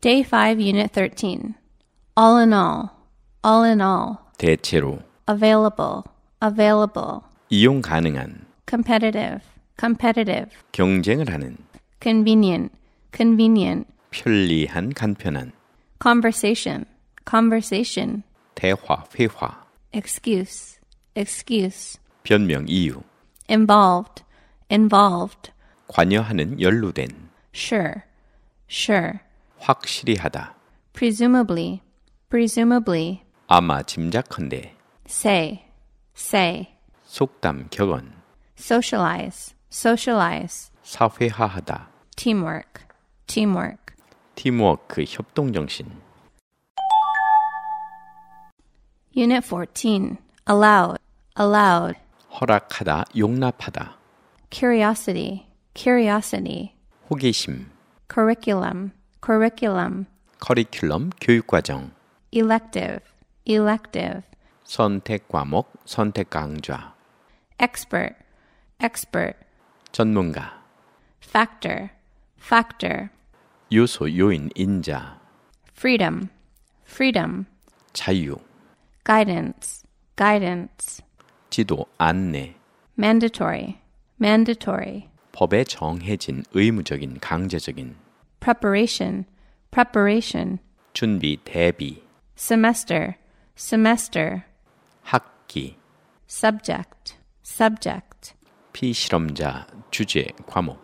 Day 5, Unit 13. All in all, all in all. 대체로, Available, available. 이용 가능한, Competitive, competitive. 경쟁을 하는, Convenient, convenient. 편리한, 간편한, Conversation, conversation. 대화, 회화, Excuse, excuse. 변명, 이유, Involved, involved. 관여하는, 연루된, Sure, sure. 확실히 하다, Presumably, presumably. 아마 짐작컨대, Say, say. 속담, 격언, Socialize, socialize. 사회화하다, Teamwork, teamwork. 팀워크, 협동정신, Unit 14. Allowed, allowed. 허락하다, 용납하다, Curiosity, curiosity. 호기심, Curriculum, curriculum. 커리큘럼, 교육과정, Elective, elective. 선택 과목, 선택 강좌, Expert, expert. 전문가, Factor, factor. 요소, 요인, 인자, Freedom, freedom. 자유, Guidance, guidance. 지도, 안내, Mandatory, mandatory. 법에 정해진 의무적인, 강제적인, Preparation, preparation. 준비, 대비, Semester, semester. 학기, Subject, subject. 피실험자, 주제, 과목,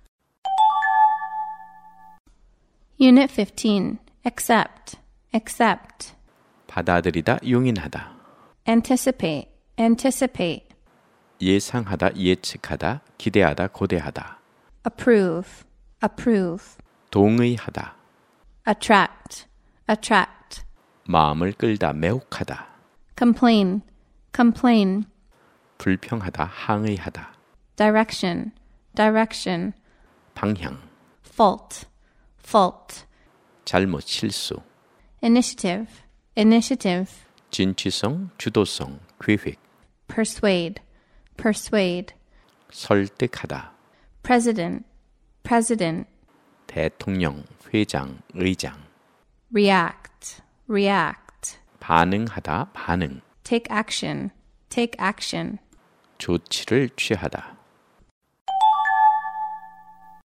Unit 15. Accept, accept. 받아들이다, 용인하다, Anticipate, anticipate. 예상하다, 예측하다, 기대하다, 고대하다, Approve, approve. 동의하다, Attract, attract. 마음을 끌다, 매혹하다, Complain, complain. 불평하다, 항의하다, Direction, direction. 방향, Fault, fault. 잘못, 실수, Initiative, initiative. 진취성, 주도성, 계획, Persuade, persuade. 설득하다, President, president. 대통령, 회장, 의장, React, react. 반응하다, 반응, Take action, take action. 조치를 취하다,